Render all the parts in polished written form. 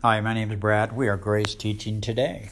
Hi, my name is Brad. We are Grace Teaching today.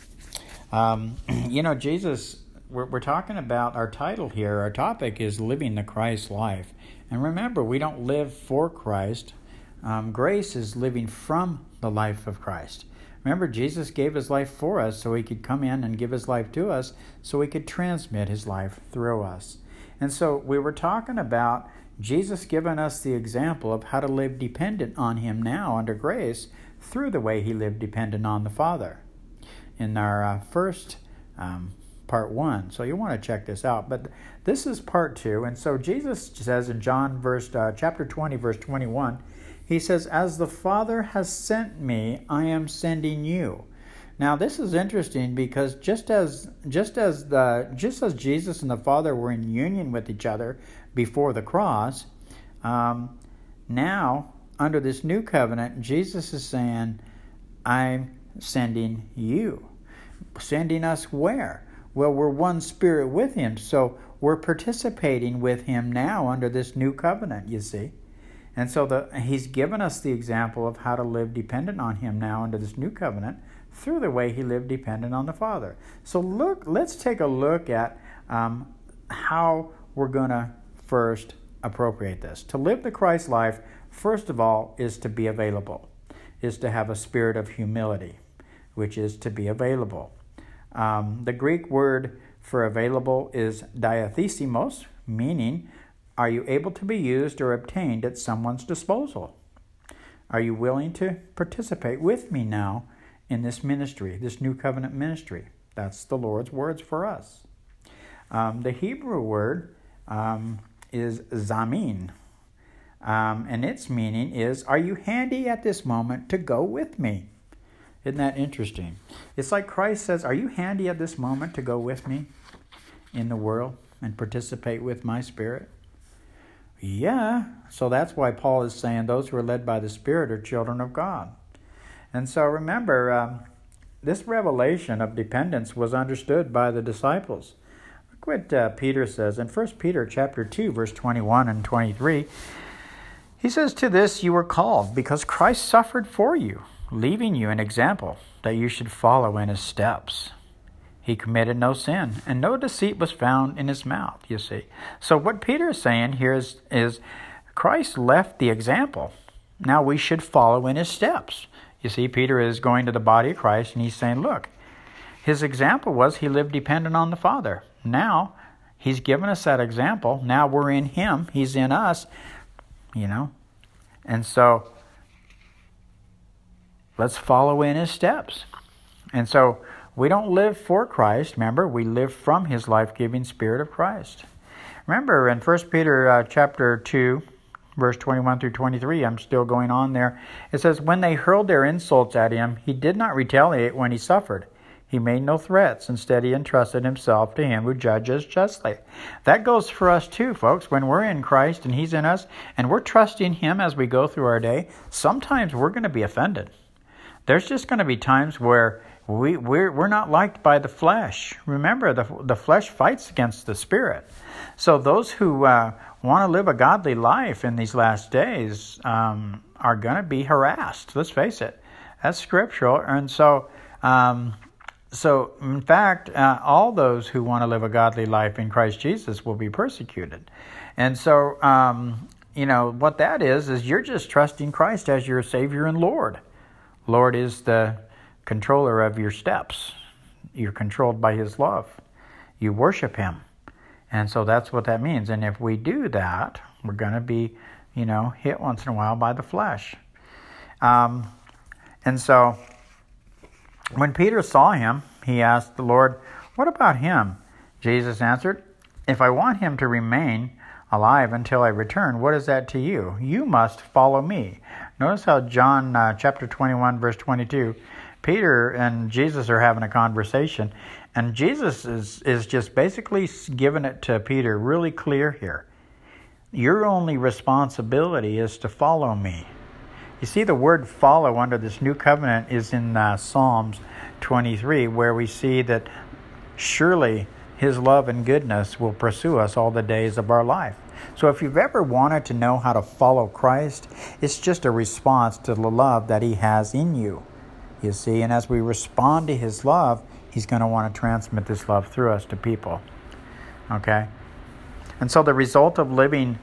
Jesus, we're talking about our title here. Our topic is Living the Christ Life. And remember, we don't live for Christ. Grace is living from the life of Christ. Remember, Jesus gave his life for us so he could come in and give his life to us so he could transmit his life through us. And so we were talking about Jesus giving us the example of how to live dependent on him now under grace through the way he lived dependent on the Father in our first part 1. So you want to check this out. But this is part 2. And so Jesus says in John chapter 20, verse 21, he says, "As the Father has sent me, I am sending you." Now this is interesting because just as Jesus and the Father were in union with each other before the cross, now under this new covenant, Jesus is saying, "I'm sending you." Sending us where? Well, we're one spirit with him, so we're participating with him now under this new covenant, you see. And so he's given us the example of how to live dependent on him now under this new covenant through the way he lived dependent on the Father. So let's take a look at how we're going to first appropriate this. To live the Christ life, first of all, is to be available, is to have a spirit of humility, which is to be available. The Greek word for available is diathesimos, meaning, are you able to be used or obtained at someone's disposal? Are you willing to participate with me now in this ministry, this new covenant ministry? That's the Lord's words for us. The Hebrew word is zamin. And its meaning is, are you handy at this moment to go with me? Isn't that interesting? It's like Christ says, are you handy at this moment to go with me in the world and participate with my Spirit? Yeah. So that's why Paul is saying those who are led by the Spirit are children of God. And so remember, this revelation of dependence was understood by the disciples. Look what Peter says in 1 Peter chapter 2, verse 21 and 23. He says, "To this you were called, because Christ suffered for you, leaving you an example that you should follow in his steps. He committed no sin, and no deceit was found in his mouth," you see. So what Peter is saying here is Christ left the example. Now we should follow in his steps. You see, Peter is going to the body of Christ, and he's saying, look, his example was he lived dependent on the Father. Now he's given us that example. Now we're in him. He's in us. And so let's follow in his steps. And so we don't live for Christ. Remember, we live from his life-giving Spirit of Christ. Remember in 1 Peter chapter 2, verse 21 through 23, I'm still going on there. It says, "When they hurled their insults at him, he did not retaliate when he suffered. He made no threats. Instead, he entrusted himself to him who judges justly." That goes for us too, folks. When we're in Christ and he's in us and we're trusting him as we go through our day, sometimes we're going to be offended. There's just going to be times where we're not liked by the flesh. Remember, the flesh fights against the Spirit. So those who want to live a godly life in these last days are going to be harassed. Let's face it. That's scriptural. And so in fact, all those who want to live a godly life in Christ Jesus will be persecuted. And so, what that is you're just trusting Christ as your Savior and Lord. Lord is the controller of your steps. You're controlled by his love. You worship him. And so that's what that means. And if we do that, we're going to be, hit once in a while by the flesh. And so when Peter saw him, he asked the Lord, "What about him?" Jesus answered, "If I want him to remain alive until I return, what is that to you? You must follow me." Notice how John chapter 21, verse 22, Peter and Jesus are having a conversation, and Jesus is just basically giving it to Peter really clear here. Your only responsibility is to follow me. You see, the word follow under this new covenant is in Psalms 23, where we see that surely his love and goodness will pursue us all the days of our life. So if you've ever wanted to know how to follow Christ, it's just a response to the love that he has in you. you see. And as we respond to his love, he's going to want to transmit this love through us to people. Okay? And so the result of living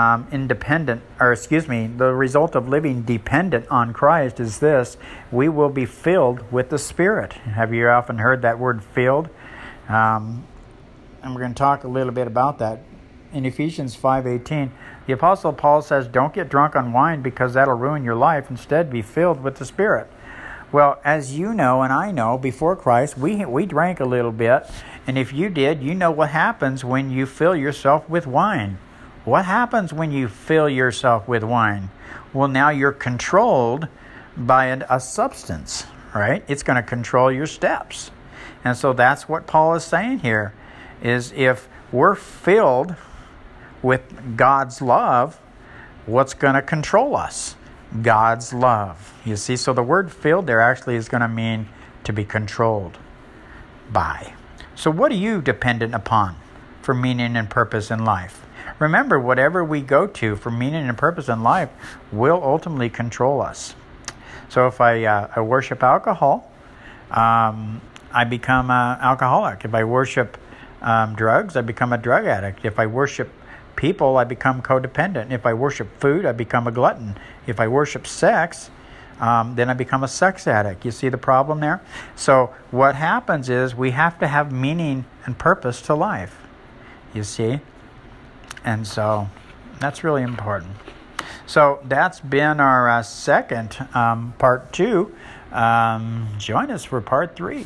the result of living dependent on Christ is this: we will be filled with the Spirit. Have you often heard that word filled? And we're going to talk a little bit about that. In Ephesians 5:18, the Apostle Paul says, don't get drunk on wine because that'll ruin your life. Instead, be filled with the Spirit. Well, as you know and I know, before Christ, we drank a little bit. And if you did, you know what happens when you fill yourself with wine. What happens when you fill yourself with wine? Well, now you're controlled by a substance, right? It's going to control your steps. And so that's what Paul is saying here, is if we're filled with God's love, what's going to control us? God's love. You see, so the word filled there actually is going to mean to be controlled by. So what are you dependent upon for meaning and purpose in life? Remember, whatever we go to for meaning and purpose in life will ultimately control us. So if I worship alcohol, I become an alcoholic. If I worship drugs, I become a drug addict. If I worship people, I become codependent. If I worship food, I become a glutton. If I worship sex, then I become a sex addict. You see the problem there? So what happens is we have to have meaning and purpose to life. You see? And so that's really important. So that's been our second part 2. Join us for part 3.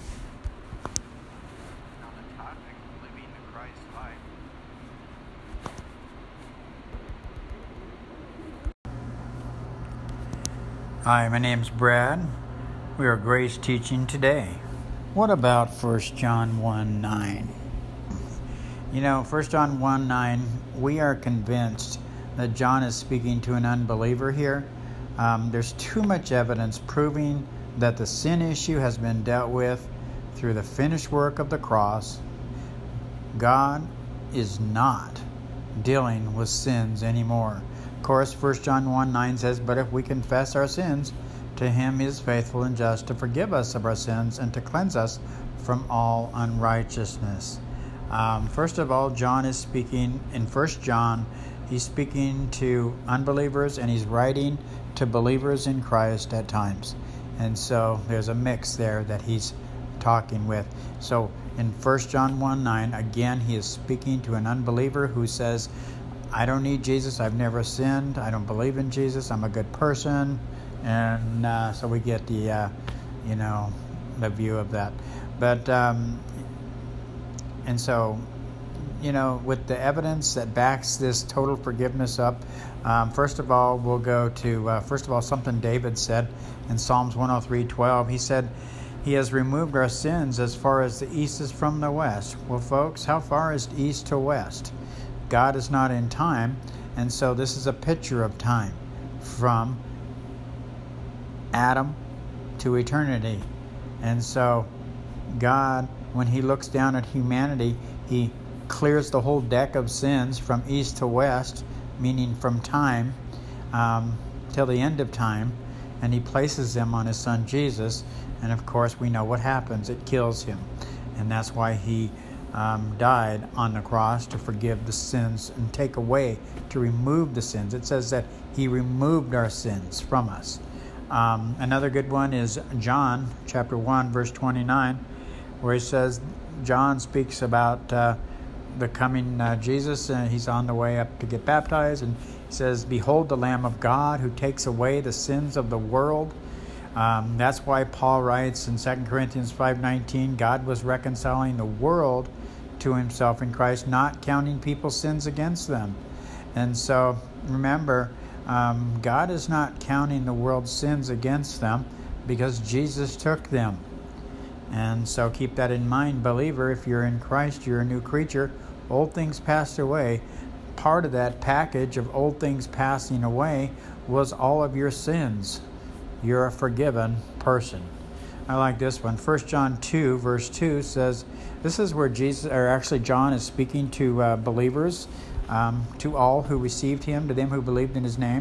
Hi, my name's Brad. We are Grace teaching today. What about 1 John 1:9? You know, 1 John 1:9, we are convinced that John is speaking to an unbeliever here. There's too much evidence proving that the sin issue has been dealt with through the finished work of the cross. God is not dealing with sins anymore. Of course, 1 John 1:9 says, but if we confess our sins, to him he is faithful and just to forgive us of our sins and to cleanse us from all unrighteousness. First of all, John is speaking in 1 John. He's speaking to unbelievers and he's writing to believers in Christ at times. And so there's a mix there that he's talking with. So in 1 John 1:9, again, he is speaking to an unbeliever who says, I don't need Jesus. I've never sinned. I don't believe in Jesus. I'm a good person. And so we get the view of that. But and so, with the evidence that backs this total forgiveness up, first of all, we'll go to, something David said in Psalms 103:12. He said, he has removed our sins as far as the east is from the west. Well, folks, how far is east to west? God is not in time, and so this is a picture of time from Adam to eternity. And so God, when he looks down at humanity, he clears the whole deck of sins from east to west, meaning from time till the end of time, and he places them on his son Jesus. And of course we know what happens. It kills him. And that's why he died on the cross, to forgive the sins and take away, to remove the sins. It says that he removed our sins from us. Another good one is John chapter 1 verse 29, where he says, John speaks about the coming Jesus, and he's on the way up to get baptized, and he says, behold the Lamb of God who takes away the sins of the world. That's why Paul writes in 2 Corinthians 5:19, God was reconciling the world to himself in Christ, not counting people's sins against them. And so remember, God is not counting the world's sins against them because Jesus took them. And so keep that in mind, believer. If you're in Christ, you're a new creature. Old things passed away. Part of that package of old things passing away was all of your sins. You're a forgiven person. I like this one. 1 John 2 verse 2 says, this is where John is speaking to believers, to all who received him, to them who believed in his name.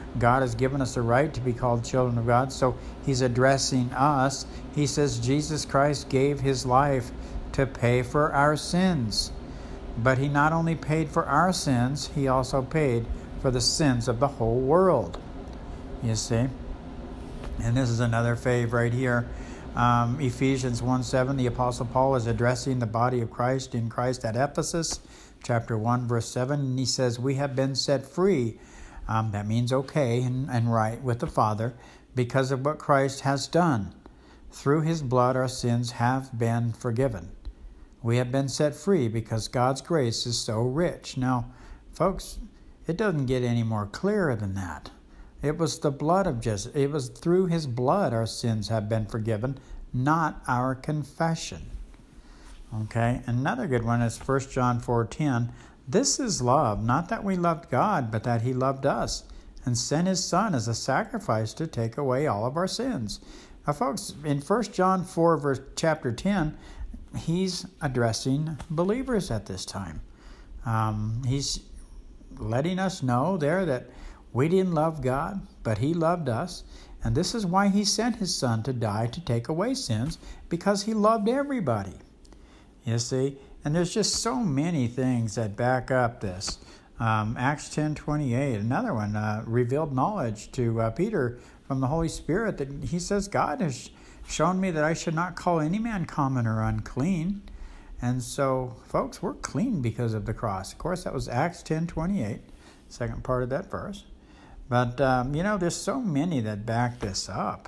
God has given us a right to be called children of God. So he's addressing us. He says Jesus Christ gave his life to pay for our sins. But he not only paid for our sins, he also paid for the sins of the whole world. You see? And this is another fave right here. Ephesians 1:7, the Apostle Paul is addressing the body of Christ in Christ at Ephesus, chapter 1, verse 7. And he says, we have been set free. That means okay and right with the Father because of what Christ has done. Through his blood, our sins have been forgiven. We have been set free because God's grace is so rich. Now, folks, it doesn't get any more clearer than that. It was the blood of Jesus. It was through his blood our sins have been forgiven, not our confession. Okay, another good one is 1 John 4:10. This is love, not that we loved God, but that he loved us and sent his Son as a sacrifice to take away all of our sins. Now, folks, in 1 John 4, chapter 10, he's addressing believers at this time. He's letting us know there that we didn't love God, but he loved us. And this is why he sent his Son to die to take away sins, because he loved everybody. You see? And there's just so many things that back up this. Acts 10:28, another one, revealed knowledge to Peter from the Holy Spirit that he says, God has shown me that I should not call any man common or unclean. And so, folks, we're clean because of the cross. Of course, that was Acts 10:28, second part of that verse. But, there's so many that back this up.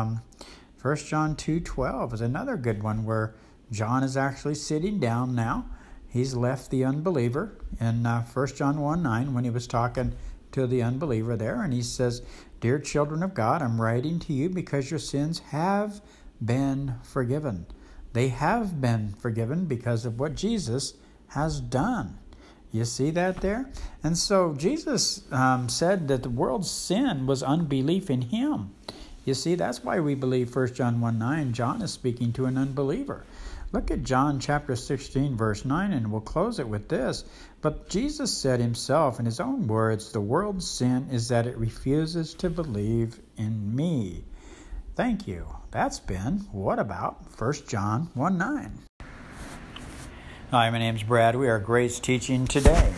1 John 2:12 is another good one where John is actually sitting down now. He's left the unbeliever in 1 John 1:9 when he was talking to the unbeliever there. And he says, Dear children of God, I'm writing to you because your sins have been forgiven. They have been forgiven because of what Jesus has done. You see that there? And so Jesus said that the world's sin was unbelief in him. You see, that's why we believe 1 John 1:9, John is speaking to an unbeliever. Look at John chapter 16, verse 9, and we'll close it with this. But Jesus said himself in his own words, the world's sin is that it refuses to believe in me. Thank you. That's been What About 1 John 1:9. Hi, my name's Brad. We are Grace Teaching Today.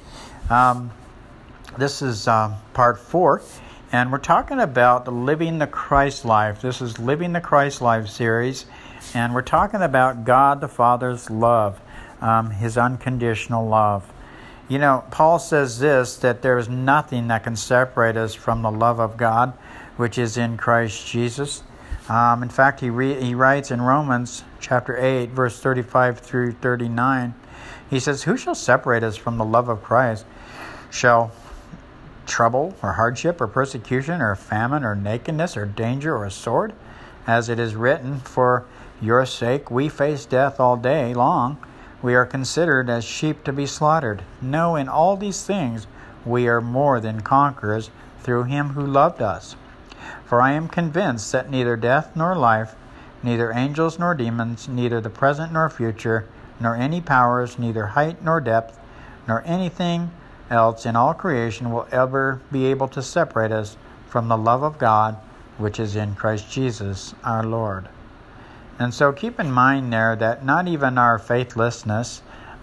This is part 4, and we're talking about Living the Christ Life. This is Living the Christ Life series, and we're talking about God the Father's love, his unconditional love. You know, Paul says this, that there is nothing that can separate us from the love of God, which is in Christ Jesus. In fact, he writes in Romans chapter 8, verse 35 through 39, he says, Who shall separate us from the love of Christ? Shall trouble or hardship or persecution or famine or nakedness or danger or a sword? As it is written, For your sake we face death all day long. We are considered as sheep to be slaughtered. No, in all these things we are more than conquerors through him who loved us. For I am convinced that neither death nor life, neither angels nor demons, neither the present nor future, nor any powers, neither height nor depth, nor anything else in all creation will ever be able to separate us from the love of God, which is in Christ Jesus our Lord. And so keep in mind there that not even our faithlessness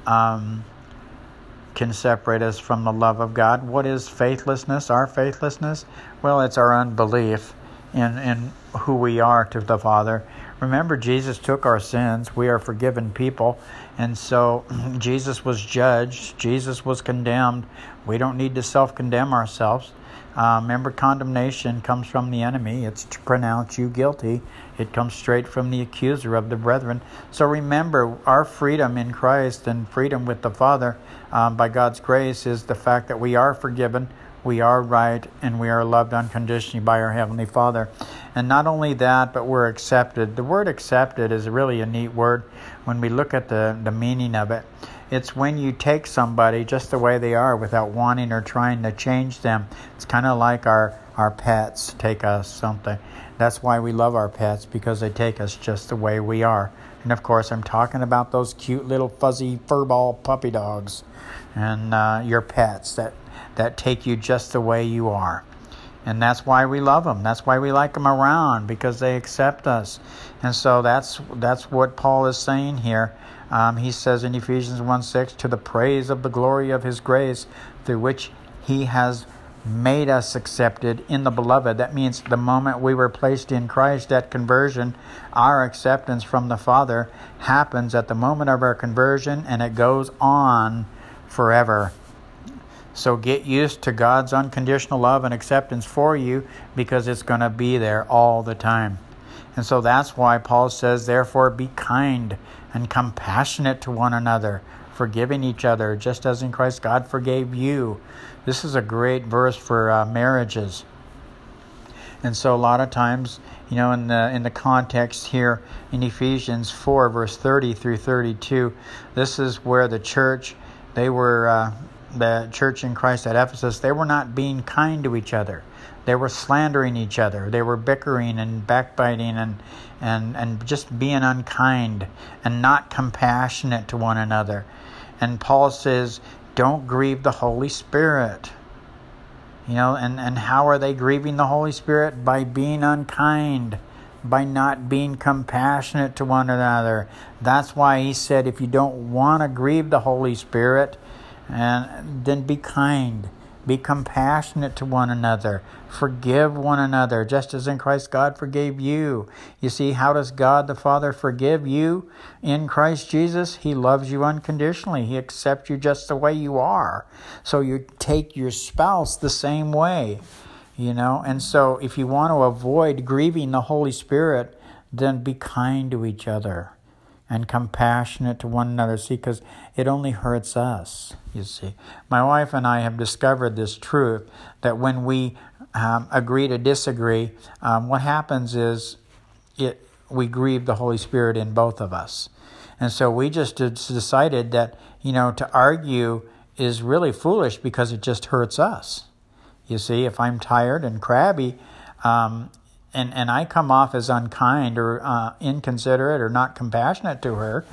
can separate us from the love of God. What is faithlessness? Our faithlessness? Well, it's our unbelief in who we are to the Father. Remember, Jesus took our sins. We are forgiven people. And so Jesus was judged. Jesus was condemned. We don't need to self-condemn ourselves. Remember, condemnation comes from the enemy. It's to pronounce you guilty. It comes straight from the accuser of the brethren. So remember, our freedom in Christ and freedom with the Father by God's grace is the fact that we are forgiven, we are right, and we are loved unconditionally by our Heavenly Father. And not only that, but we're accepted. The word accepted is really a neat word when we look at the meaning of it. It's when you take somebody just the way they are without wanting or trying to change them. It's kind of like our pets take us something. That's why we love our pets, because they take us just the way we are. And of course, I'm talking about those cute little fuzzy furball puppy dogs and your pets that take you just the way you are. And that's why we love them. That's why we like them around, because they accept us. And so that's what Paul is saying here. He says in Ephesians 1:6, to the praise of the glory of his grace, through which he has made us accepted in the beloved. That means the moment we were placed in Christ at conversion, our acceptance from the Father happens at the moment of our conversion, and it goes on forever. So get used to God's unconditional love and acceptance for you, because it's going to be there all the time. And so that's why Paul says, therefore be kind and compassionate to one another, forgiving each other, just as in Christ God forgave you. This is a great verse for marriages. And so a lot of times, in the context here in Ephesians 4, verse 30 through 32, this is where the church in Christ at Ephesus, they were not being kind to each other. They were slandering each other. They were bickering and backbiting and just being unkind and not compassionate to one another. And Paul says, don't grieve the Holy Spirit. And how are they grieving the Holy Spirit? By being unkind, by not being compassionate to one another. That's why he said, if you don't want to grieve the Holy Spirit, then be kind. Be compassionate to one another. Forgive one another, just as in Christ God forgave you. You see, how does God the Father forgive you? In Christ Jesus, he loves you unconditionally. He accepts you just the way you are. So you take your spouse the same way, And so if you want to avoid grieving the Holy Spirit, then be kind to each other and compassionate to one another. See, because it only hurts us, you see. My wife and I have discovered this truth, that when we agree to disagree, what happens is we grieve the Holy Spirit in both of us. And so we just decided that, to argue is really foolish, because it just hurts us. You see, if I'm tired and crabby, and I come off as unkind or inconsiderate or not compassionate to her,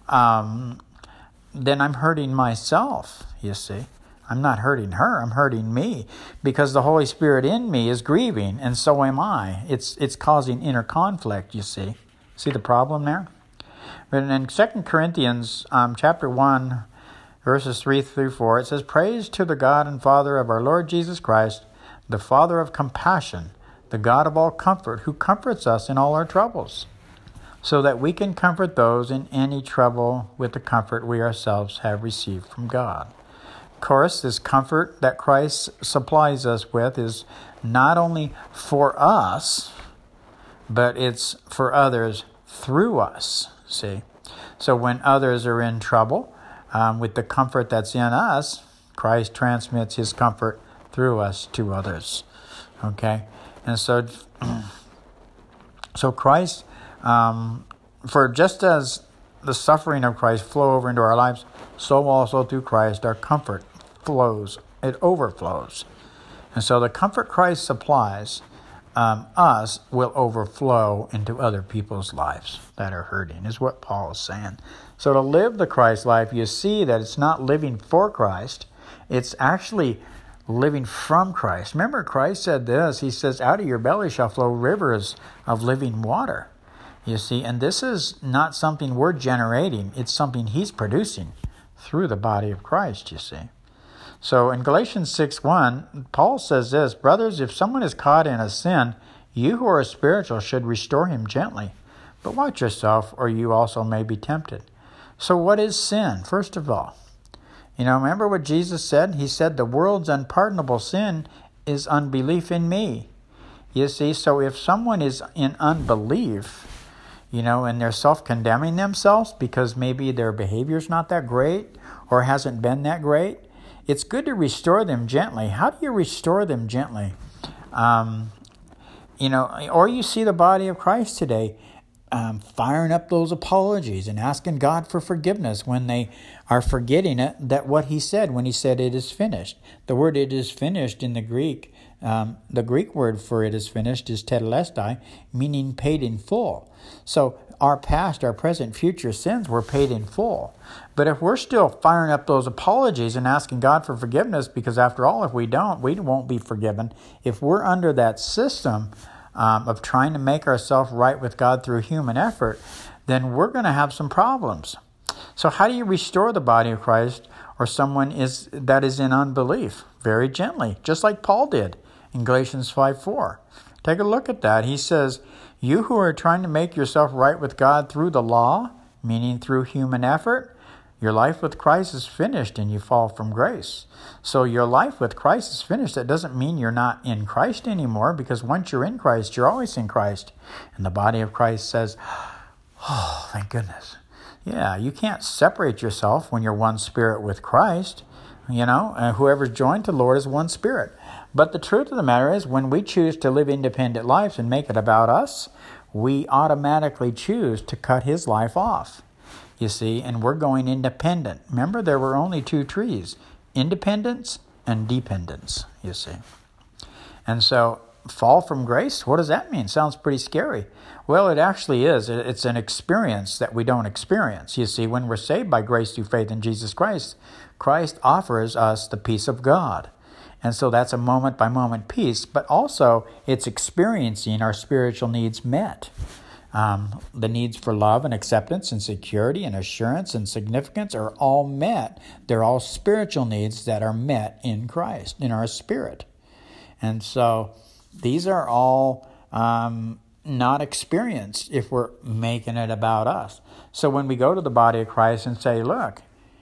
then I'm hurting myself, you see. I'm not hurting her, I'm hurting me, because the Holy Spirit in me is grieving, and so am I. It's causing inner conflict, you see. See the problem there? But in 2 Corinthians chapter 1, verses 3 through 4, it says, praise to the God and Father of our Lord Jesus Christ, the Father of compassion, the God of all comfort, who comforts us in all our troubles, so that we can comfort those in any trouble with the comfort we ourselves have received from God. Of course, this comfort that Christ supplies us with is not only for us, but it's for others through us, see. So when others are in trouble, with the comfort that's in us, Christ transmits his comfort through us to others, okay? And so Christ, for just as the suffering of Christ flow over into our lives, so also through Christ our comfort flows, it overflows. And so the comfort Christ supplies us will overflow into other people's lives that are hurting, is what Paul is saying. So to live the Christ life, you see that it's not living for Christ, it's actually living from Christ. Remember, Christ said this. He says, out of your belly shall flow rivers of living water. You see, and this is not something we're generating. It's something he's producing through the body of Christ, you see. So in Galatians 6:1, Paul says this, brothers, if someone is caught in a sin, you who are spiritual should restore him gently. But watch yourself, or you also may be tempted. So what is sin, first of all? Remember what Jesus said? He said, the world's unpardonable sin is unbelief in me. You see, so if someone is in unbelief, and they're self-condemning themselves because maybe their behavior's not that great or hasn't been that great, it's good to restore them gently. How do you restore them gently? Or you see the body of Christ today firing up those apologies and asking God for forgiveness when they are forgetting that what he said when he said it is finished. The word it is finished in the Greek The Greek word for it is finished is tetelestai, meaning paid in full. So our past, our present, future sins were paid in full. But if we're still firing up those apologies and asking God for forgiveness, because after all, if we don't, we won't be forgiven. If we're under that system of trying to make ourselves right with God through human effort, then we're going to have some problems. So how do you restore the body of Christ or someone that is in unbelief? Very gently, just like Paul did in Galatians 5:4. Take a look at that. He says, you who are trying to make yourself right with God through the law, meaning through human effort, your life with Christ is finished and you fall from grace. So your life with Christ is finished. That doesn't mean you're not in Christ anymore, because once you're in Christ, you're always in Christ. And the body of Christ says, oh, thank goodness. Yeah, you can't separate yourself when you're one spirit with Christ. Whoever's joined to the Lord is one spirit. But the truth of the matter is, when we choose to live independent lives and make it about us, we automatically choose to cut his life off. You see, and we're going independent. Remember, there were only two trees, independence and dependence, you see. And so, fall from grace, what does that mean? Sounds pretty scary. Well, it actually is. It's an experience that we don't experience. You see, when we're saved by grace through faith in Jesus Christ, Christ offers us the peace of God. And so that's a moment-by-moment peace, but also it's experiencing our spiritual needs met. The needs for love and acceptance and security and assurance and significance are all met. They're all spiritual needs that are met in Christ, in our spirit. And so these are all not experienced if we're making it about us. So when we go to the body of Christ and say, look,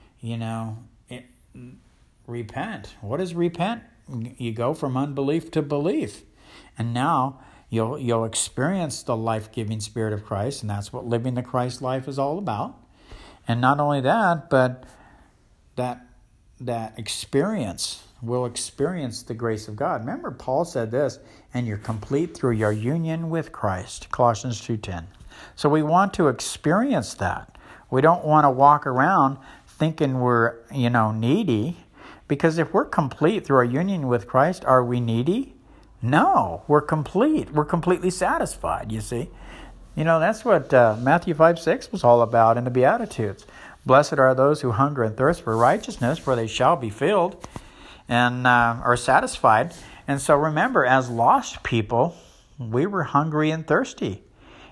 repent. What is repent? You go from unbelief to belief. And now you'll experience the life-giving Spirit of Christ, and that's what living the Christ life is all about. And not only that, but that experience will experience the grace of God. Remember, Paul said this, and you're complete through your union with Christ, Colossians 2:10. So we want to experience that. We don't want to walk around thinking we're, needy, because if we're complete through our union with Christ, are we needy? No, we're complete. We're completely satisfied, you see. That's what Matthew 5:6 was all about in the Beatitudes. Blessed are those who hunger and thirst for righteousness, for they shall be filled and are satisfied. And so remember, as lost people, we were hungry and thirsty,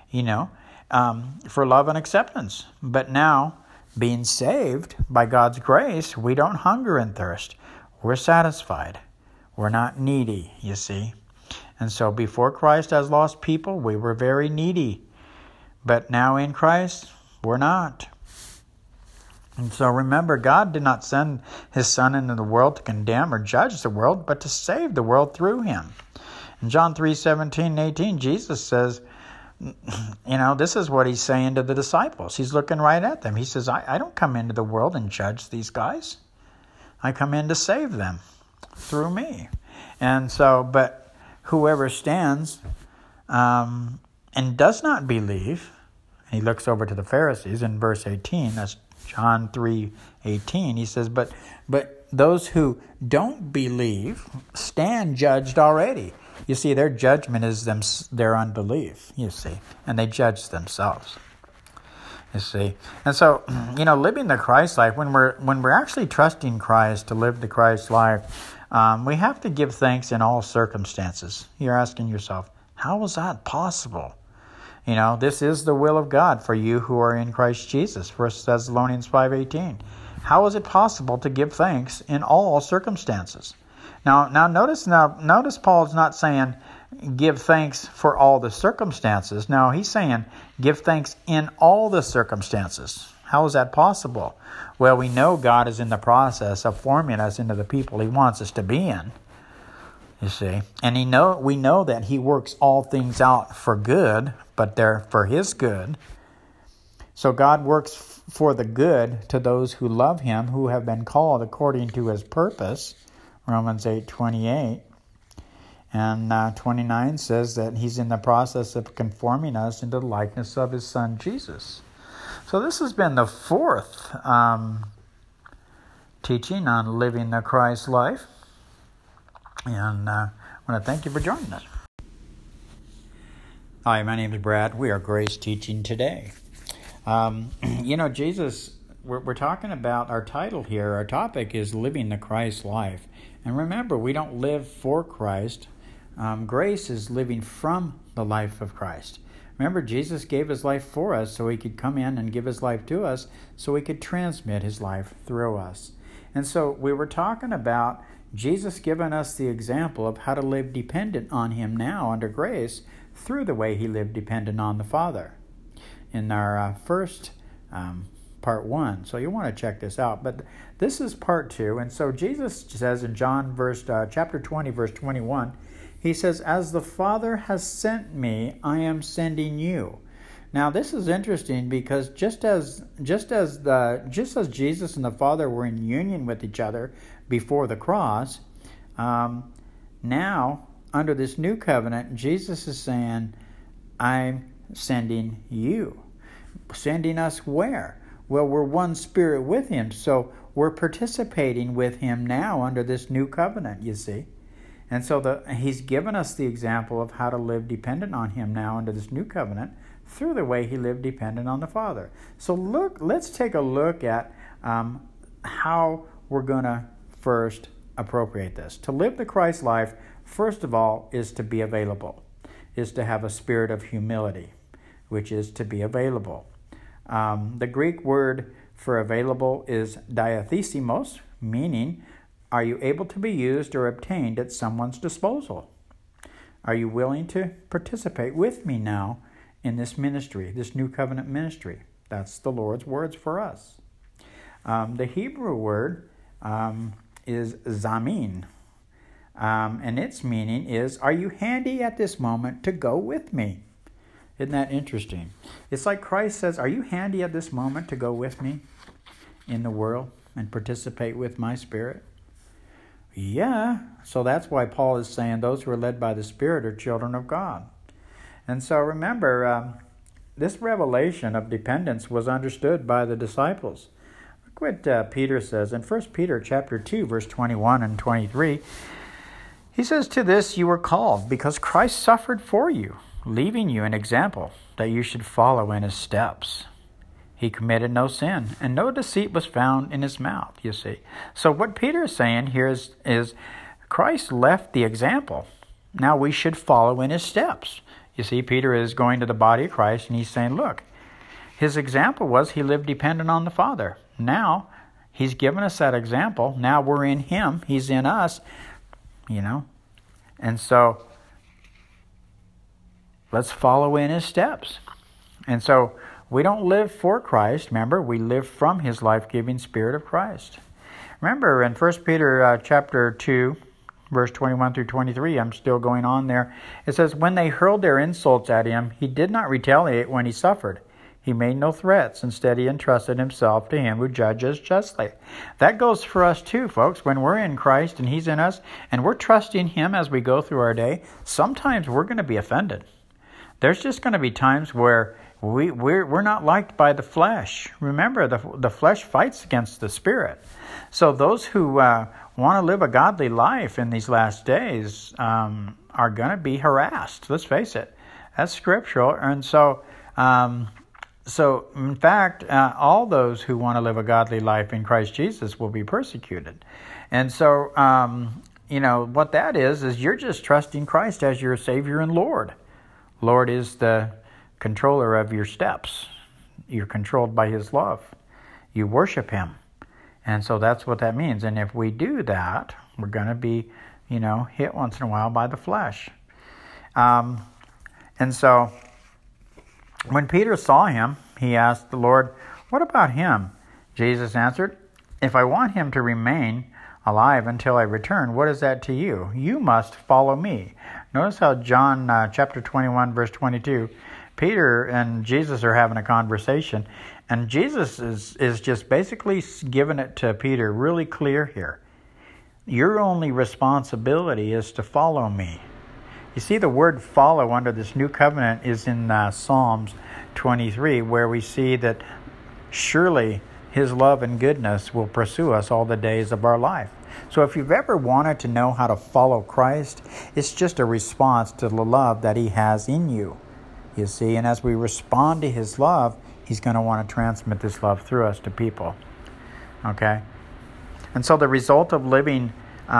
for love and acceptance. But now, being saved by God's grace, we don't hunger and thirst. We're satisfied. We're not needy, you see. And so before Christ, as lost people, we were very needy. But now in Christ, we're not. And so remember, God did not send his Son into the world to condemn or judge the world, but to save the world through him. In John 3:17 and 18, Jesus says, this is what he's saying to the disciples. He's looking right at them. He says, I don't come into the world and judge these guys. I come in to save them through me. And so, but whoever stands and does not believe, and he looks over to the Pharisees in verse 18, that's John 3:18, he says, but those who don't believe stand judged already. You see, their judgment is their unbelief, you see, and they judge themselves, you see. And so, living the Christ life, when we're actually trusting Christ to live the Christ life, we have to give thanks in all circumstances. You're asking yourself, how is that possible? This is the will of God for you who are in Christ Jesus, 1 Thessalonians 5:18. How is it possible to give thanks in all circumstances? Now notice Paul's not saying give thanks for all the circumstances. No, he's saying give thanks in all the circumstances. How is that possible? Well, we know God is in the process of forming us into the people he wants us to be in. You see, and we know that he works all things out for good, but they're for his good. So God works for the good to those who love him, who have been called according to his purpose. Romans 8:28. And 29 says that he's in the process of conforming us into the likeness of his Son, Jesus. So this has been the fourth teaching on living the Christ life. And we're I want to thank you for joining us. Hi, my name is Brad. We are Grace Teaching Today. Jesus, we're talking about our title here. Our topic is living the Christ life. And remember, we don't live for Christ. Grace is living from the life of Christ. Remember, Jesus gave his life for us so he could come in and give his life to us so he could transmit his life through us. And so we were talking about Jesus giving us the example of how to live dependent on him now under grace through the way he lived dependent on the Father in our first part 1. So you want to check this out. But this is part 2. And so Jesus says in John chapter 20, verse 21, he says, "As the Father has sent me, I am sending you." Now this is interesting because just as Jesus and the Father were in union with each other before the cross, now under this new covenant, Jesus is saying, "I'm sending you." Sending us where? Well, we're one spirit with him, so we're participating with him now under this new covenant, you see. And so he's given us the example of how to live dependent on him now under this new covenant through the way he lived dependent on the Father. So let's take a look at how we're going to first appropriate this. To live the Christ life, first of all, is to be available, is to have a spirit of humility, which is to be available. The Greek word for available is diathesimos, meaning, are you able to be used or obtained at someone's disposal? Are you willing to participate with me now in this ministry, this new covenant ministry? That's the Lord's words for us. The Hebrew word is zamin, and its meaning is, are you handy at this moment to go with me? Isn't that interesting? It's like Christ says, are you handy at this moment to go with me in the world and participate with my Spirit? Yeah. So that's why Paul is saying those who are led by the Spirit are children of God. And so remember, this revelation of dependence was understood by the disciples. Look what Peter says in 1 Peter chapter 2, verse 21 and 23. He says, "To this you were called, because Christ suffered for you, leaving you an example that you should follow in his steps. He committed no sin, and no deceit was found in his mouth," you see. So what Peter is saying here is Christ left the example. Now we should follow in his steps. You see, Peter is going to the body of Christ, and he's saying, look, his example was he lived dependent on the Father. Now he's given us that example. Now we're in him. He's in us, And so let's follow in his steps. And so we don't live for Christ. Remember, we live from his life-giving Spirit of Christ. Remember, in 1 Peter chapter 2, verse 21 through 23, I'm still going on there. It says, "When they hurled their insults at him, he did not retaliate when he suffered. He made no threats. Instead, he entrusted himself to him who judges justly." That goes for us too, folks. When we're in Christ and he's in us, and we're trusting him as we go through our day, sometimes we're going to be offended. There's just going to be times where we're not liked by the flesh. Remember, the flesh fights against the Spirit. So those who want to live a godly life in these last days are going to be harassed. Let's face it. That's scriptural. And so in fact, all those who want to live a godly life in Christ Jesus will be persecuted. And so, what that is you're just trusting Christ as your Savior and Lord. Lord is the controller of your steps. You're controlled by his love. You worship him. And so that's what that means. And if we do that, we're going to be, hit once in a while by the flesh. And so when Peter saw him, he asked the Lord, "What about him?" Jesus answered, "If I want him to remain alive until I return, what is that to you? You must follow me." Notice how John chapter 21, verse 22, Peter and Jesus are having a conversation, and Jesus is just basically giving it to Peter really clear here. Your only responsibility is to follow me. You see, the word follow under this new covenant is in Psalms 23, where we see that surely his love and goodness will pursue us all the days of our life. So if you've ever wanted to know how to follow Christ, it's just a response to the love that he has in you. You see, and as we respond to his love, he's going to want to transmit this love through us to people. Okay? And so the result of living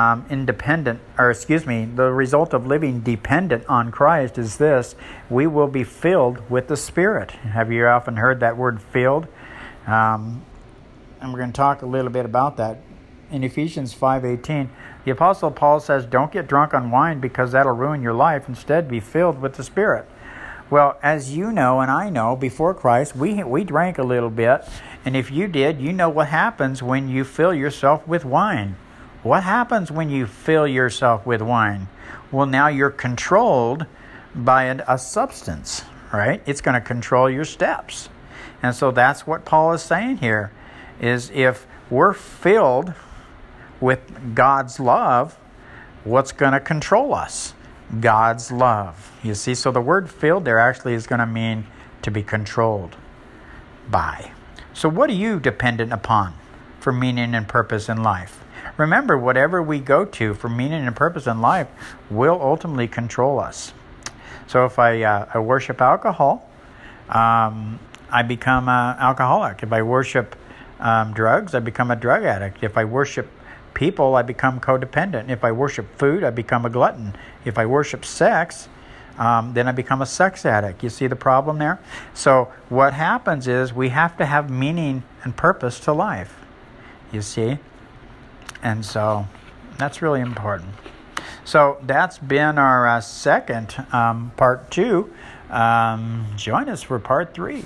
the result of living dependent on Christ is this: we will be filled with the Spirit. Have you often heard that word filled? And we're going to talk a little bit about that. In Ephesians 5:18, the Apostle Paul says, don't get drunk on wine because that'll ruin your life. Instead, be filled with the Spirit. Well, as you know and I know, before Christ, we drank a little bit. And if you did, you know what happens when you fill yourself with wine. What happens when you fill yourself with wine? Well, now you're controlled by a substance, right? It's going to control your steps. And so that's what Paul is saying here, is if we're filled with God's love, what's going to control us? God's love. You see, so the word filled there actually is going to mean to be controlled by. So what are you dependent upon for meaning and purpose in life? Remember, whatever we go to for meaning and purpose in life will ultimately control us. So if I worship alcohol, I become an alcoholic. If I worship drugs, I become a drug addict. If I worship people, I become codependent. If I worship food, I become a glutton. If I worship sex, then I become a sex addict. You see the problem there? So what happens is we have to have meaning and purpose to life. You see? And so that's really important. So that's been our second part 2. Join us for part 3.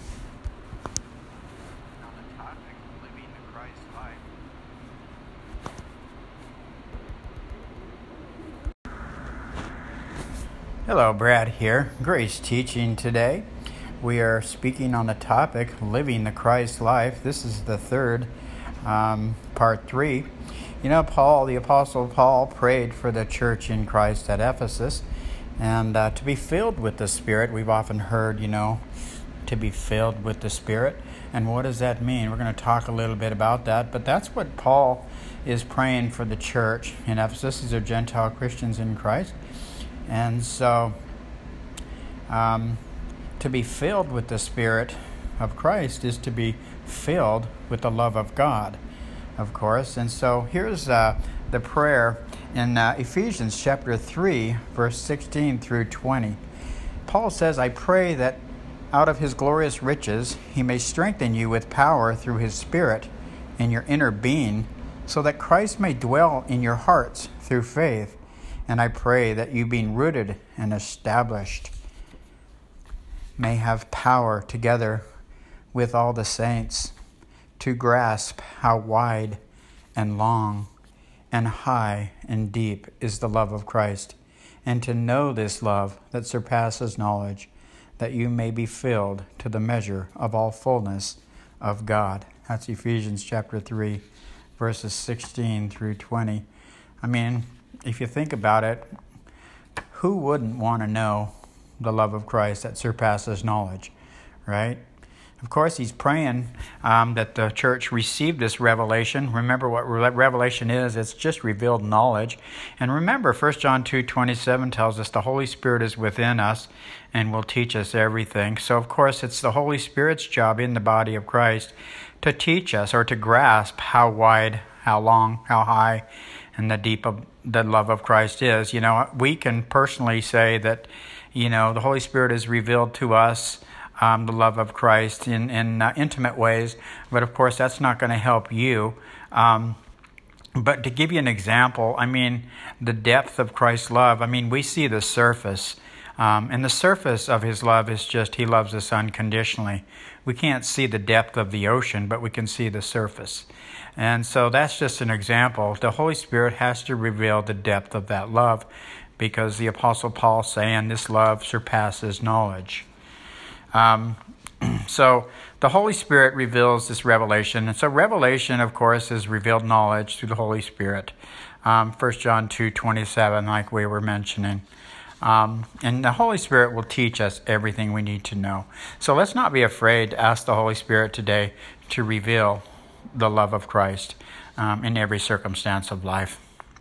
Hello, Brad here. Grace teaching today. We are speaking on the topic, living the Christ life. This is the third, part 3. You know, the Apostle Paul prayed for the church in Christ at Ephesus, and to be filled with the Spirit. We've often heard, to be filled with the Spirit. And what does that mean? We're going to talk a little bit about that. But that's what Paul is praying for the church in Ephesus. These are Gentile Christians in Christ. And so, to be filled with the Spirit of Christ is to be filled with the love of God, of course. And so here's the prayer in Ephesians chapter 3, verse 16 through 20. Paul says, I pray that out of his glorious riches he may strengthen you with power through his Spirit in your inner being, so that Christ may dwell in your hearts through faith. And I pray that you, being rooted and established, may have power together with all the saints to grasp how wide and long and high and deep is the love of Christ, and to know this love that surpasses knowledge, that you may be filled to the measure of all fullness of God. That's Ephesians chapter 3, verses 16 through 20. I mean, if you think about it, who wouldn't want to know the love of Christ that surpasses knowledge, right? Of course, he's praying that the church receive this revelation. Remember what revelation is. It's just revealed knowledge. And remember, 1 John 2:27 tells us the Holy Spirit is within us and will teach us everything. So, of course, it's the Holy Spirit's job in the body of Christ to teach us or to grasp how wide, how long, how high, and the deep of the love of Christ is. We can personally say that, the Holy Spirit has revealed to us the love of Christ in intimate ways. But of course, that's not going to help you. But to give you an example, the depth of Christ's love, we see the surface. And the surface of his love is just he loves us unconditionally. We can't see the depth of the ocean, but we can see the surface. And so that's just an example. The Holy Spirit has to reveal the depth of that love, because the Apostle Paul saying this love surpasses knowledge. So the Holy Spirit reveals this revelation. And so revelation, of course, is revealed knowledge through the Holy Spirit. 1 John 2:27, like we were mentioning. And the Holy Spirit will teach us everything we need to know. So let's not be afraid to ask the Holy Spirit today to reveal the love of Christ in every circumstance of life.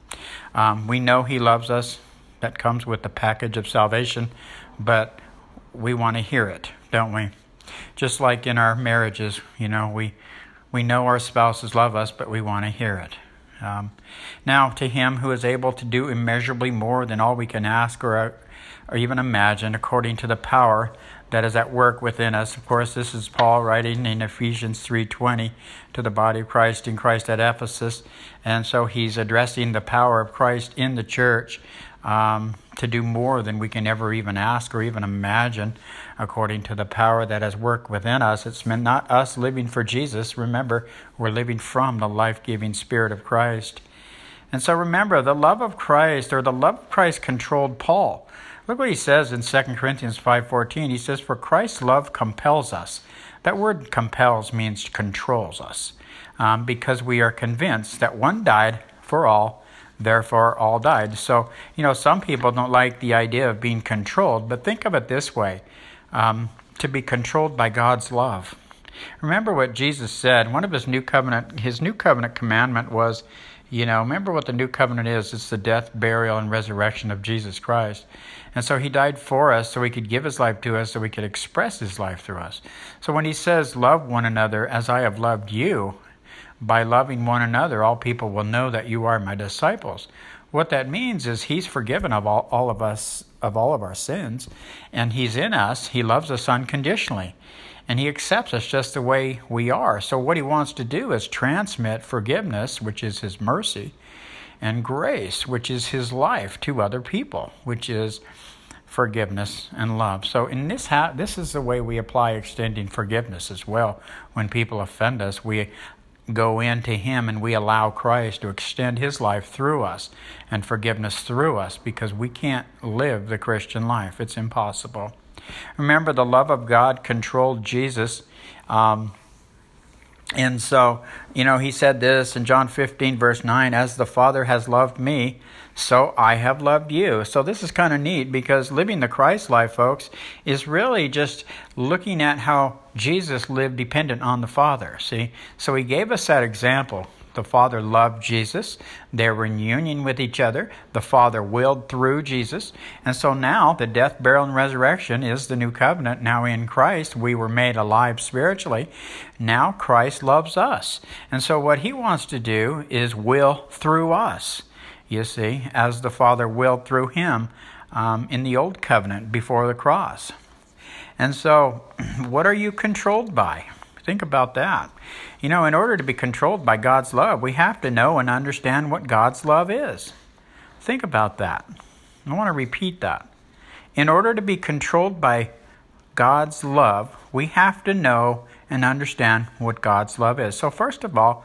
We know he loves us. That comes with the package of salvation, but we want to hear it, don't we? Just like in our marriages, we know our spouses love us, but we want to hear it. Now, to him who is able to do immeasurably more than all we can ask or even imagine, according to the power that is at work within us. Of course, this is Paul writing in Ephesians 3:20 to the body of Christ in Christ at Ephesus. And so he's addressing the power of Christ in the church to do more than we can ever even ask or even imagine, according to the power that has worked within us. It's not us living for Jesus. Remember, we're living from the life-giving Spirit of Christ. And so remember, the love of Christ controlled Paul. Look what he says in 2 Corinthians 5:14. He says, "For Christ's love compels us." That word compels means controls us, because we are convinced that one died for all, therefore all died. So, some people don't like the idea of being controlled, but think of it this way, to be controlled by God's love. Remember what Jesus said. One of his new covenant commandment was, remember what the new covenant is. It's the death, burial, and resurrection of Jesus Christ. And so he died for us so he could give his life to us, so we could express his life through us. So when he says, "Love one another as I have loved you," by loving one another, all people will know that you are my disciples. What that means is he's forgiven of all of us, of all of our sins, and he's in us. He loves us unconditionally, and he accepts us just the way we are. So what he wants to do is transmit forgiveness, which is his mercy, and grace, which is his life, to other people, which is forgiveness and love. So in this is the way we apply extending forgiveness as well. When people offend us, we go into him and we allow Christ to extend his life through us and forgiveness through us, because we can't live the Christian life. It's impossible. Remember, the love of God controlled Jesus. And so, he said this in John 15, verse 9, "As the Father has loved me, so I have loved you." So this is kind of neat, because living the Christ life, folks, is really just looking at how Jesus lived dependent on the Father. See? So he gave us that example. The Father loved Jesus. They were in union with each other. The Father willed through Jesus. And so now the death, burial, and resurrection is the new covenant. Now in Christ, we were made alive spiritually. Now Christ loves us. And so what he wants to do is will through us, you see, as the Father willed through him in the old covenant before the cross. And so what are you controlled by? Think about that. In order to be controlled by God's love, we have to know and understand what God's love is. Think about that. I want to repeat that. In order to be controlled by God's love, we have to know and understand what God's love is. So first of all,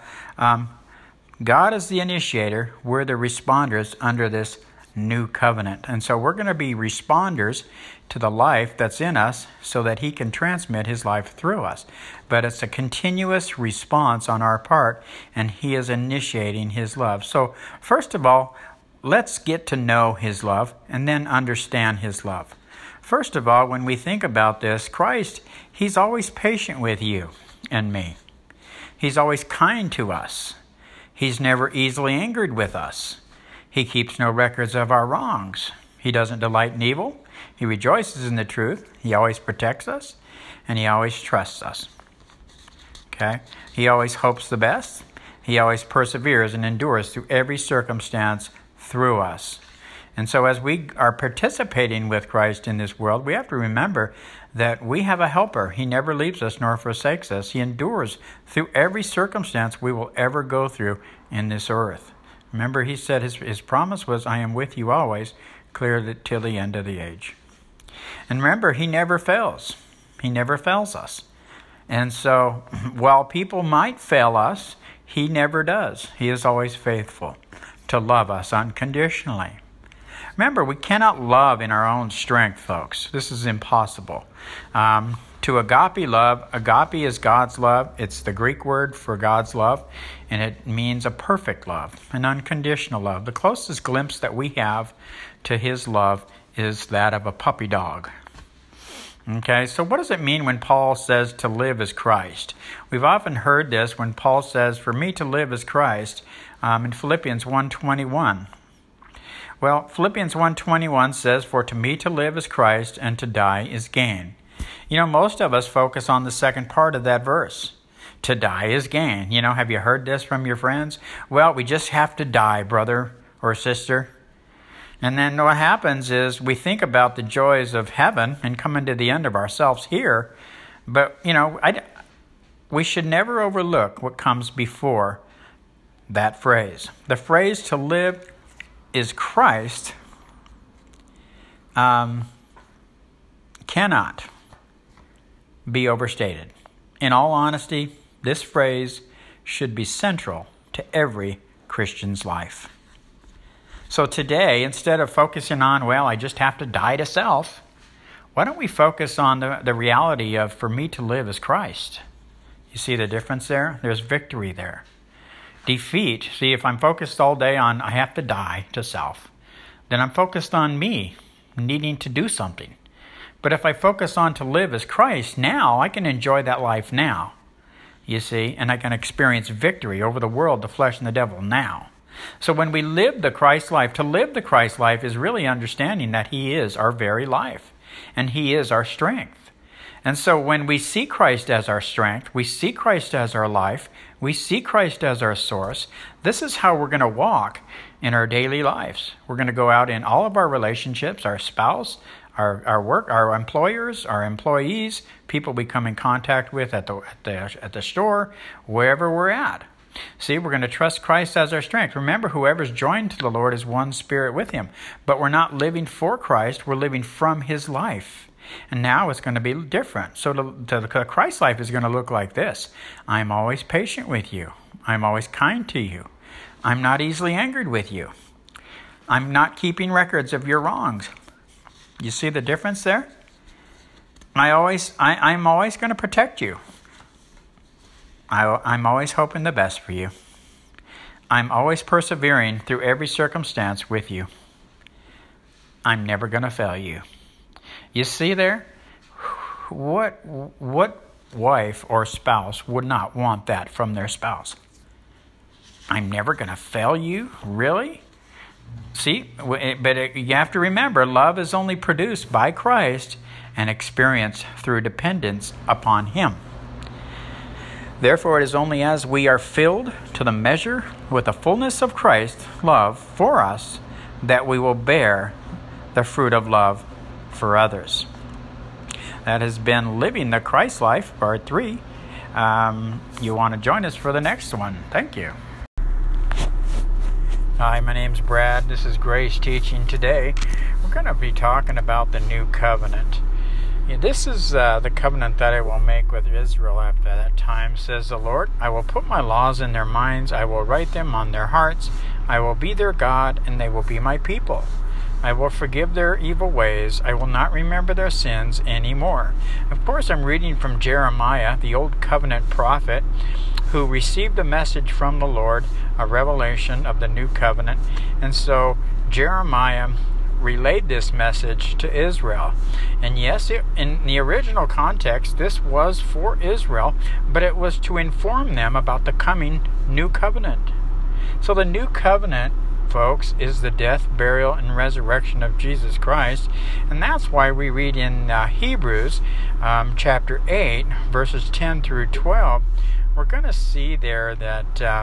God is the initiator. We're the responders under this new covenant. And so we're going to be responders to the life that's in us so that he can transmit his life through us. But it's a continuous response on our part, and he is initiating his love. So first of all, let's get to know his love and then understand his love. First of all, when we think about this, Christ, he's always patient with you and me. He's always kind to us. He's never easily angered with us. He keeps no records of our wrongs. He doesn't delight in evil. He rejoices in the truth. He always protects us, and he always trusts us. Okay? He always hopes the best. He always perseveres and endures through every circumstance through us. And so as we are participating with Christ in this world, we have to remember that we have a helper. He never leaves us nor forsakes us. He endures through every circumstance we will ever go through in this earth. Remember, he said his promise was, "I am with you always, clear till the end of the age." And remember, he never fails. He never fails us. And so, while people might fail us, he never does. He is always faithful to love us unconditionally. Remember, we cannot love in our own strength, folks. This is impossible. To agape love, agape is God's love. It's the Greek word for God's love, and it means a perfect love, an unconditional love. The closest glimpse that we have to his love is that of a puppy dog. Okay, so what does it mean when Paul says to live is Christ? We've often heard this when Paul says, for me to live is Christ, in Philippians 1:21. Well, Philippians 1:21 says, for to me to live is Christ, and to die is gain. You know, most of us focus on the second part of that verse. To die is gain. You know, have you heard this from your friends? Well, we just have to die, brother or sister. And then what happens is we think about the joys of heaven and coming to the end of ourselves here. But, you know, we should never overlook what comes before that phrase. The phrase to live is Christ cannot be overstated. In all honesty, this phrase should be central to every Christian's life. So today, instead of focusing on, well, I just have to die to self, why don't we focus on the reality of, for me to live is Christ? You see the difference there? There's victory there. Defeat, see, if I'm focused all day on, I have to die to self, then I'm focused on me needing to do something. But if I focus on to live as Christ, now I can enjoy that life now, you see, and I can experience victory over the world, the flesh, and the devil now. So when we live the Christ life, to live the Christ life is really understanding that He is our very life, and He is our strength. And so when we see Christ as our strength, we see Christ as our life, we see Christ as our source, this is how we're going to walk in our daily lives. We're going to go out in all of our relationships, our spouse, our work, our employers, our employees, people we come in contact with at the store, wherever we're at. See, we're going to trust Christ as our strength. Remember, whoever's joined to the Lord is one spirit with Him. But we're not living for Christ, we're living from His life. And now it's going to be different. So the Christ life is going to look like this. I'm always patient with you. I'm always kind to you. I'm not easily angered with you. I'm not keeping records of your wrongs. You see the difference there? I'm always going to protect you. I'm always hoping the best for you. I'm always persevering through every circumstance with you. I'm never going to fail you. You see there? What wife or spouse would not want that from their spouse? I'm never going to fail you? Really? See, but you have to remember, love is only produced by Christ and experienced through dependence upon Him. Therefore, it is only as we are filled to the measure with the fullness of Christ's love for us that we will bear the fruit of love for others. That has been Living the Christ Life, Part 3. You want to join us for the next one. Thank you. Hi, my name's Brad. This is Grace Teaching. Today, we're going to be talking about the New Covenant. This is the covenant that I will make with Israel after that time, says the Lord. I will put my laws in their minds. I will write them on their hearts. I will be their God, and they will be my people. I will forgive their evil ways. I will not remember their sins anymore. Of course, I'm reading from Jeremiah, the Old Covenant prophet, who received a message from the Lord, a revelation of the New Covenant. And so Jeremiah relayed this message to Israel. And yes, in the original context, this was for Israel, but it was to inform them about the coming New Covenant. So the New Covenant, folks, is the death, burial, and resurrection of Jesus Christ. And that's why we read in Hebrews chapter 8, verses 10 through 12, we're going to see there that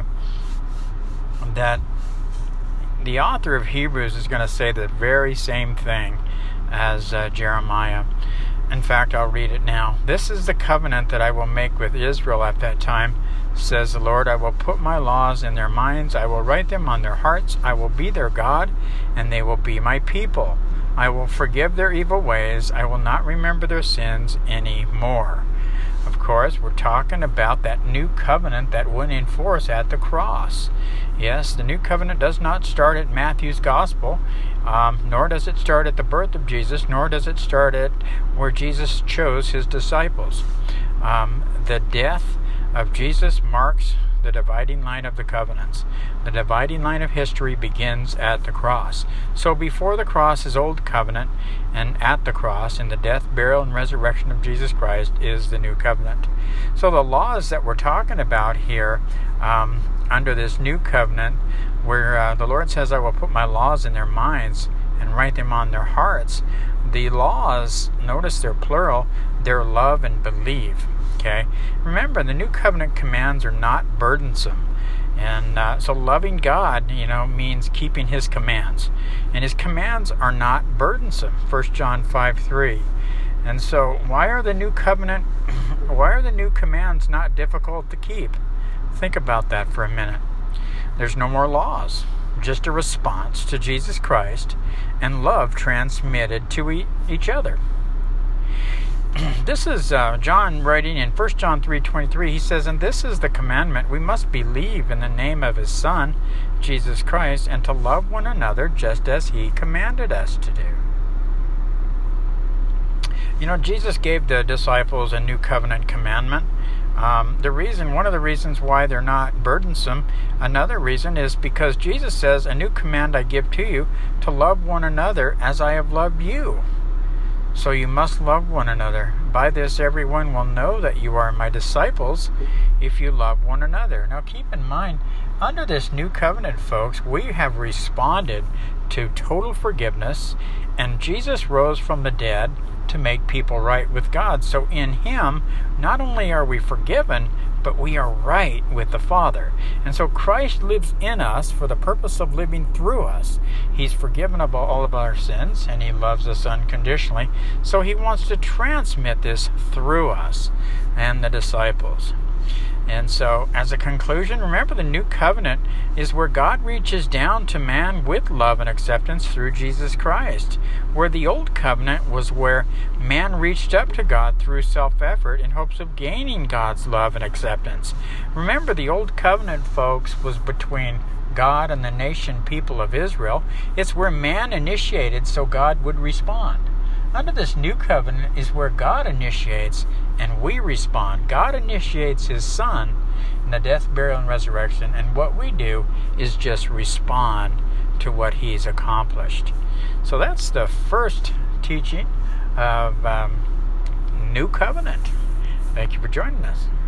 the author of Hebrews is going to say the very same thing as Jeremiah. In fact, I'll read it now. This is the covenant that I will make with Israel at that time, says the Lord. I will put my laws in their minds. I will write them on their hearts. I will be their God, and they will be my people. I will forgive their evil ways. I will not remember their sins anymore. Of course, we're talking about that new covenant that went in force at the cross. Yes, the new covenant does not start at Matthew's gospel, nor does it start at the birth of Jesus, nor does it start at where Jesus chose his disciples. The death of Jesus marks the dividing line of the covenants. The dividing line of history begins at the cross. So before the cross is Old Covenant, and at the cross, in the death, burial, and resurrection of Jesus Christ, is the New Covenant. So the laws that we're talking about here under this New Covenant, where the Lord says, I will put my laws in their minds and write them on their hearts. The laws, notice they're plural, they're love and believe. Okay? Remember, the New Covenant commands are not burdensome. And so loving God, means keeping His commands. And His commands are not burdensome. 1 John 5:3. And so why are the New commands not difficult to keep? Think about that for a minute. There's no more laws, just a response to Jesus Christ and love transmitted to each other. This is John writing in 1 John 3:23. He says, and this is the commandment, we must believe in the name of His Son, Jesus Christ, and to love one another just as He commanded us to do. Jesus gave the disciples a new covenant commandment. One of the reasons why they're not burdensome, another reason is because Jesus says, a new command I give to you, to love one another as I have loved you. So you must love one another. By this everyone will know that you are my disciples if you love one another. Now keep in mind, under this new covenant, folks, we have responded to total forgiveness, and Jesus rose from the dead to make people right with God. So in Him, not only are we forgiven, but we are right with the Father. And so Christ lives in us for the purpose of living through us. He's forgiven of all of our sins, and He loves us unconditionally. So He wants to transmit this through us and the disciples. And so, as a conclusion, remember the New Covenant is where God reaches down to man with love and acceptance through Jesus Christ. Where the Old Covenant was where man reached up to God through self-effort in hopes of gaining God's love and acceptance. Remember, the Old Covenant, folks, was between God and the nation people of Israel. It's where man initiated so God would respond. Under this New Covenant is where God initiates and we respond. God initiates His Son in the death, burial, and resurrection, and what we do is just respond to what He's accomplished. So that's the first teaching of New Covenant. Thank you for joining us.